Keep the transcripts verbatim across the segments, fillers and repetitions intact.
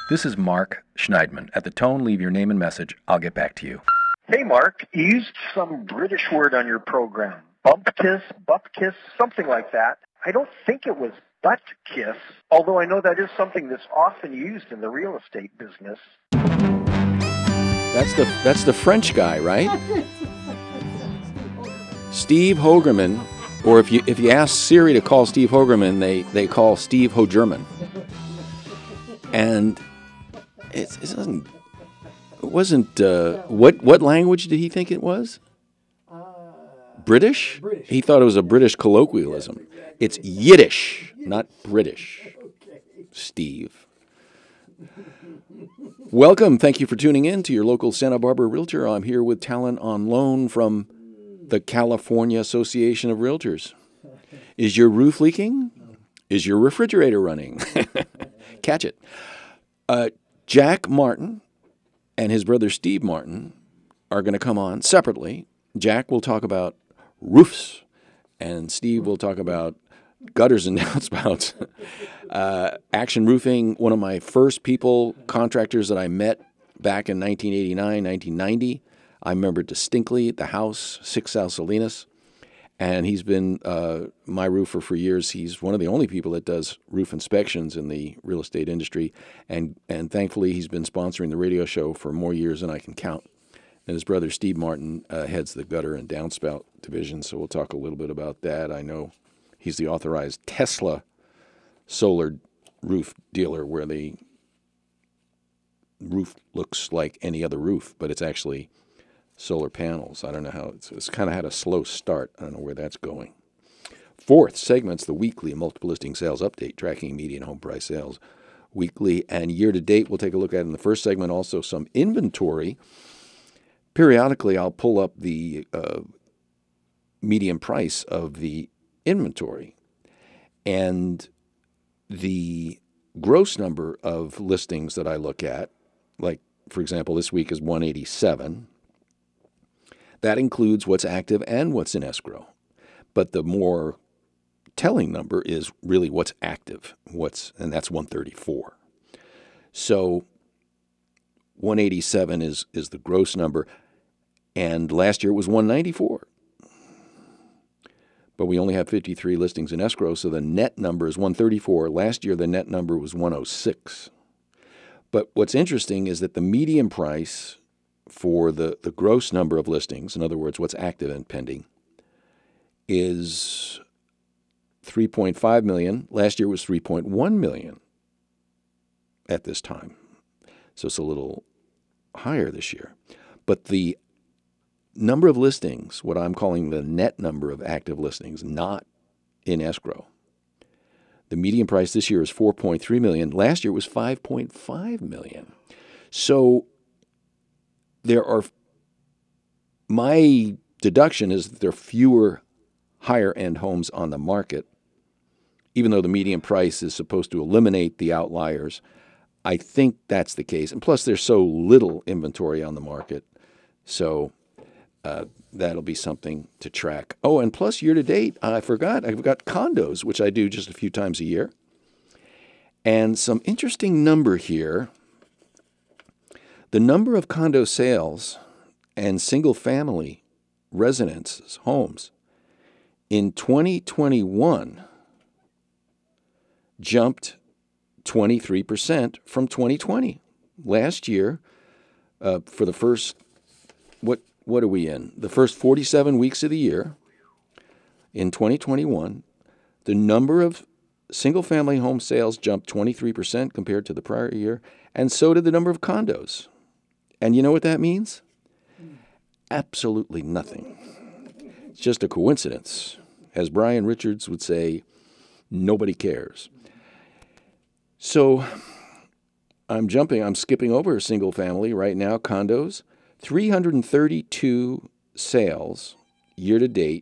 This is Mark Schneidman. At the tone, leave your name and message. I'll get back to you. Hey, Mark, you used some British word on your program. Bump kiss, butt kiss, something like that. I don't think it was butt kiss, although I know that is something that's often used in the real estate business. That's the that's the French guy, right? Steve Hogerman, or if you if you ask Siri to call Steve Hogerman, they, they call Steve Hogerman. And it, it doesn't it wasn't uh, what what language did he think it was? British? British. He thought it was a British colloquialism. It's Yiddish, not British. Steve. Welcome. Thank you for tuning in to your local Santa Barbara Realtor. I'm here with talent on loan from the California Association of Realtors. Is your roof leaking? Is your refrigerator running? Catch it. Uh, Jack Martin and his brother Steve Martin are going to come on separately. Jack will talk about roofs, and Steve will talk about gutters and downspouts. uh, Action Roofing, one of my first people, contractors that I met back in nineteen eighty-nine, nineteen ninety. I remember distinctly the house, Six South Salinas, and he's been uh, my roofer for years. He's one of the only people that does roof inspections in the real estate industry, and, and thankfully he's been sponsoring the radio show for more years than I can count. And his brother Steve Martin uh, heads the gutter and downspout division, so we'll talk a little bit about that. I know he's the authorized Tesla solar roof dealer, where the roof looks like any other roof, but it's actually solar panels. I don't know how it's, it's kind of had a slow start. I don't know where that's going. Fourth segment's the weekly multiple listing sales update, tracking median home price sales weekly and year to date. We'll take a look at in the first segment also some inventory. Periodically, I'll pull up the uh, median price of the inventory, and the gross number of listings that I look at, like, for example, this week is one eighty-seven. That includes what's active and what's in escrow. But the more telling number is really what's active, what's and that's one thirty-four. So one eighty-seven is is the gross number, and last year it was one ninety-four. But we only have fifty-three listings in escrow, so the net number is one thirty-four. Last year the net number was one oh six. But what's interesting is that the median price for the, the gross number of listings, in other words, what's active and pending, is three point five million. Last year was three point one million at this time. So it's a little higher this year. But the number of listings, what I'm calling the net number of active listings, not in escrow, the median price this year is four point three million. Last year was five point five million. So there are, my deduction is that there are fewer higher-end homes on the market, even though the median price is supposed to eliminate the outliers. I think that's the case. And plus, there's so little inventory on the market, so uh, that'll be something to track. Oh, and plus, year-to-date, I forgot, I've got condos, which I do just a few times a year. And some interesting number here. The number of condo sales and single-family residences, homes, in twenty twenty-one jumped twenty-three percent from twenty twenty. Last year, uh, for the first, what what are we in? The first forty-seven weeks of the year, in twenty twenty-one, the number of single-family home sales jumped twenty-three percent compared to the prior year, and so did the number of condos. And you know what that means? Absolutely nothing. It's just a coincidence. As Brian Richards would say, nobody cares. So I'm jumping, I'm skipping over single family right now, condos. three hundred thirty-two sales year to date,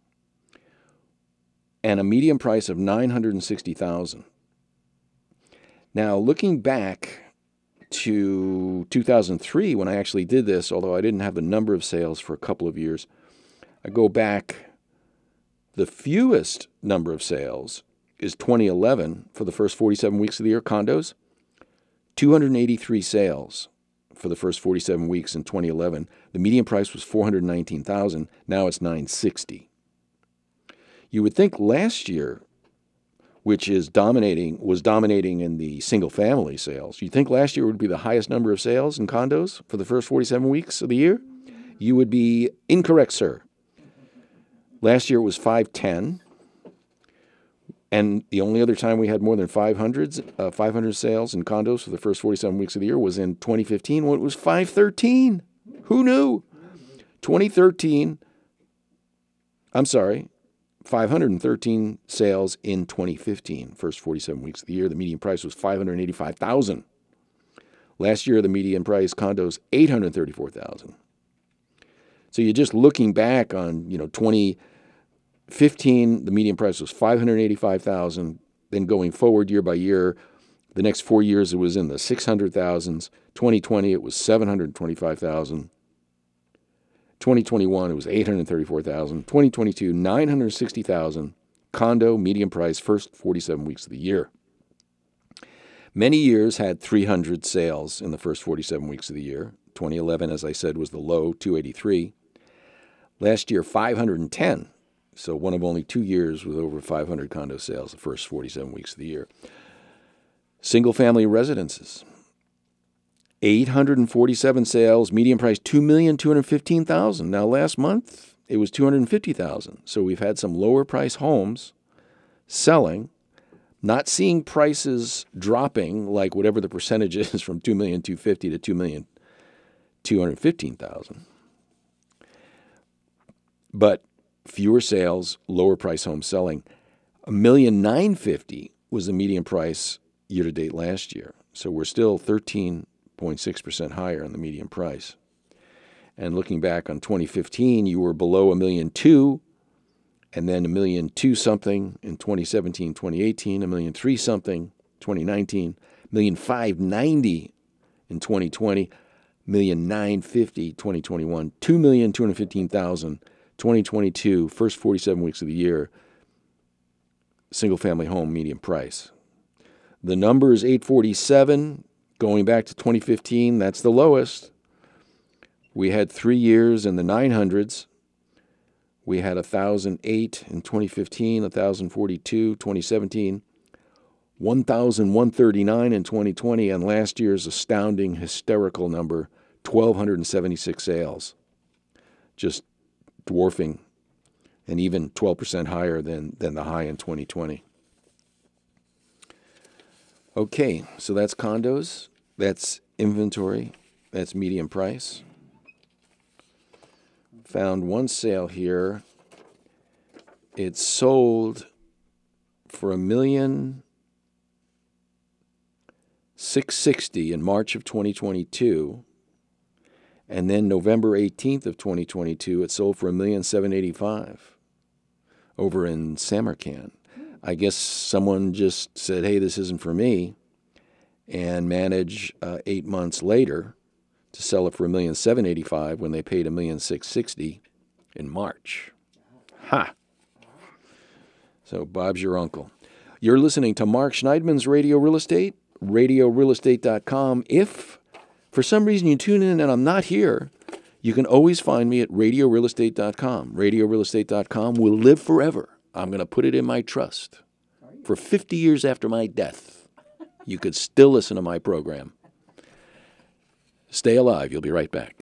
and a median price of nine hundred sixty thousand dollars. Now, looking back to two thousand three, when I actually did this, although I didn't have the number of sales for a couple of years, I go back, the fewest number of sales is twenty eleven for the first forty-seven weeks of the year, condos, two hundred eighty-three sales for the first forty-seven weeks in twenty eleven. The median price was four hundred nineteen thousand dollars. Now it's nine hundred sixty thousand dollars. You would think last year, which is dominating, was dominating in the single-family sales. You'd think last year would be the highest number of sales in condos for the first forty-seven weeks of the year. You would be incorrect, sir. Last year it was five ten, and the only other time we had more than five hundred, uh, five hundred sales in condos for the first forty-seven weeks of the year was in twenty fifteen, when it was five thirteen. Who knew? twenty thirteen, I'm sorry, five hundred thirteen sales in twenty fifteen, first forty-seven weeks of the year. The median price was five hundred eighty-five thousand dollars. Last year, the median price condos, eight hundred thirty-four thousand dollars. So you're just looking back on, you know, twenty fifteen, the median price was five hundred eighty-five thousand dollars. Then going forward year by year, the next four years it was in the six hundred thousands. twenty twenty, it was seven hundred twenty-five thousand dollars. twenty twenty-one, it was eight hundred thirty-four thousand dollars. twenty twenty-two, nine hundred sixty thousand dollars. Condo, median price, first forty-seven weeks of the year. Many years had three hundred sales in the first forty-seven weeks of the year. twenty eleven, as I said, was the low, two eighty-three. Last year, five hundred ten. So one of only two years with over five hundred condo sales the first forty-seven weeks of the year. Single-family residences, eight hundred forty-seven sales, median price two million two hundred fifteen thousand dollars. Now, last month, it was two hundred fifty thousand dollars. So we've had some lower-price homes selling, not seeing prices dropping like whatever the percentage is from two million two hundred fifty thousand dollars to two million two hundred fifteen thousand dollars. But fewer sales, lower price home selling. one million nine hundred fifty thousand dollars was the median price year-to-date last year. So we're still thirteen point six percent higher on the median price. And looking back on twenty fifteen, you were below a million two, and then a million two something in twenty seventeen, twenty eighteen, a million three something, twenty nineteen, million five ninety in twenty twenty, million nine fifty, twenty twenty-one, two million two hundred fifteen thousand. twenty twenty-two, first forty-seven weeks of the year, single-family home median price. The number is eight forty-seven. Going back to twenty fifteen, that's the lowest. We had three years in the nine hundreds. We had one thousand eight in twenty fifteen, one thousand forty-two, twenty seventeen, one thousand one hundred thirty-nine in twenty twenty, and last year's astounding, hysterical number, one thousand two hundred seventy-six sales. Just dwarfing and even twelve percent higher than, than the high in twenty twenty. Okay, so that's condos, that's inventory, that's median price. Found one sale here. It's sold for a million six sixty in March of twenty twenty-two. And then November eighteenth of twenty twenty-two, it sold for a million seven eighty-five over in Samarkand. I guess someone just said, hey, this isn't for me, and managed uh, eight months later to sell it for a million seven eighty-five when they paid a million six sixty in March. Ha! So Bob's your uncle. You're listening to Mark Schneidman's Radio Real Estate, radio real estate dot com. If for some reason you tune in and I'm not here, you can always find me at radio real estate dot com. radio real estate dot com will live forever. I'm going to put it in my trust. For fifty years after my death, you could still listen to my program. Stay alive. You'll be right back.